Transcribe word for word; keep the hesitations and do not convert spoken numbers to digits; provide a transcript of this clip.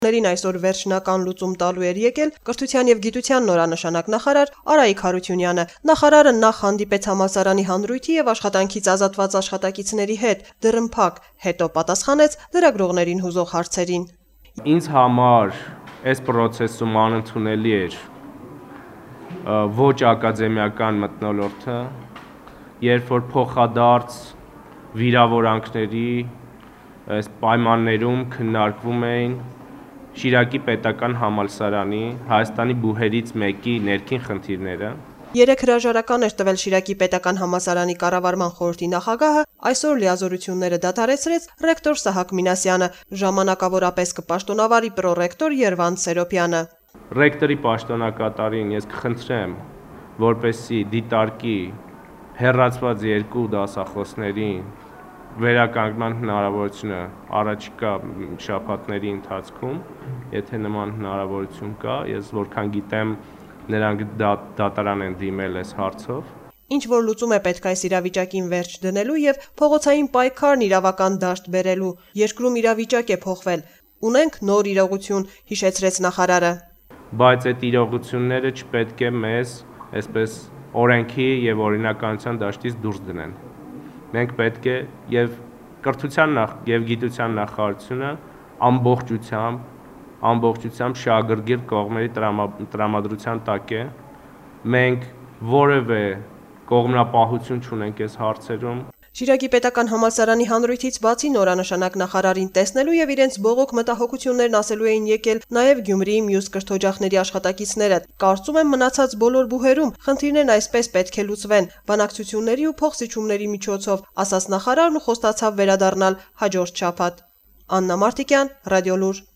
Ներին այսօր վերջնական լուծում տալու էր եկել կրթության եւ գիտության նորանշանակ նախարար Արայիկ Հարությունյանը։ Նախարարը նախ հանդիպեց համալսարանի հանրույթի եւ աշխատանքից ազատված աշխատակիցների հետ, դռնփակ, հետո պատասխանեց լրագրողներին հուզող հարցերին։ Ինձ համար այս process-ում անընդունելի էր ոչ ակադեմիական մթնոլորտը, երբ որ փոխադարձ վիրավորանքների այս պայմաններում քննարկվում էին Շիրակի պետական համալսարանի Հայաստանի բուհերից մեկի ներքին խնդիրները։ Երեք հրաժարական էր տվել Շիրակի պետական համալսարանի կառավարման խորհրդի նախագահը, այսօր լիազորությունները դադարեցրեց ռեկտոր Սահակ Մինասյանը, ժամանակավորապես կպաշտոնավարի պրոռեկտոր Երվանդ Սերոպյանը։ Ռեկտորի պաշտոնակատարին ես կխնդրեմ, որպեսզի դիտարկի հեռացված երկու դասախոսներին վերականգնման հնարավորությունը առաջիկա շաբաթների ընթացքում, եթե նման հնարավորություն կա, ես որքան գիտեմ, նրանք դատարան են դիմել այս հարցով։ Ինչ որ լուծում է պետք այս իրավիճակին վերջ դնելու եւ փողոցային պայքարն իրավական դաշտ բերելու։ Երկրում իրավիճակ է փոխվել։ Ունենք նոր իրողություն, հիշեցրեց նախարարը։ Բայց այդ իրողությունները չպետք է մեզ այսպես օրենքի եւ օրինականության դաշտից դուրս դնեն։ Մենք պետք է եւ կրթության նախ եւ գիտության նախարարությունը ամբողջությամբ ամբողջությամբ շահագրգիռ կողմերի տրամադրության տակ է։ Մենք որևէ կողմնապահություն չունենք այս հարցերում։ Շիրակի պետական համալսարանի հանրույթից բացի նորանշանակ նախարարին տեսնելու եւ իրենց բողոք մտահոգություններն ասելու էին եկել նաեւ Գյումրիի մյուս կրթօջախների աշխատակիցները։ Կարծում եմ մնացած բոլոր բուհերում խնդիրներն այսպես պետք է լուծվեն բանակցությունների ու փոխզիջումների միջոցով, ասաց նախարարն ու խոստացավ վերադառնալ հաջորդ շաբաթ։ Աննա Մարտիկյան, Ռադիոլուր։